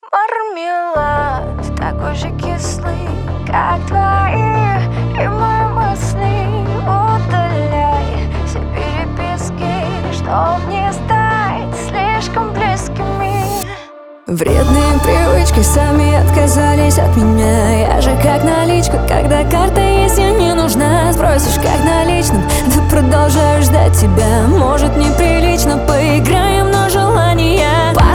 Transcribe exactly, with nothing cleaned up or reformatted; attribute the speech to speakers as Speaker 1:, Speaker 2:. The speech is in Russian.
Speaker 1: Мармелад такой же кислый, как твои и мои мысли. Удаляй все переписки, чтоб не стать слишком близкими.
Speaker 2: Вредные привычки сами отказались от меня. Я же как наличка, когда карта есть, я не нужна. Спросишь, как наличным, да продолжаю ждать тебя. Может, неприлично, поиграем, но желания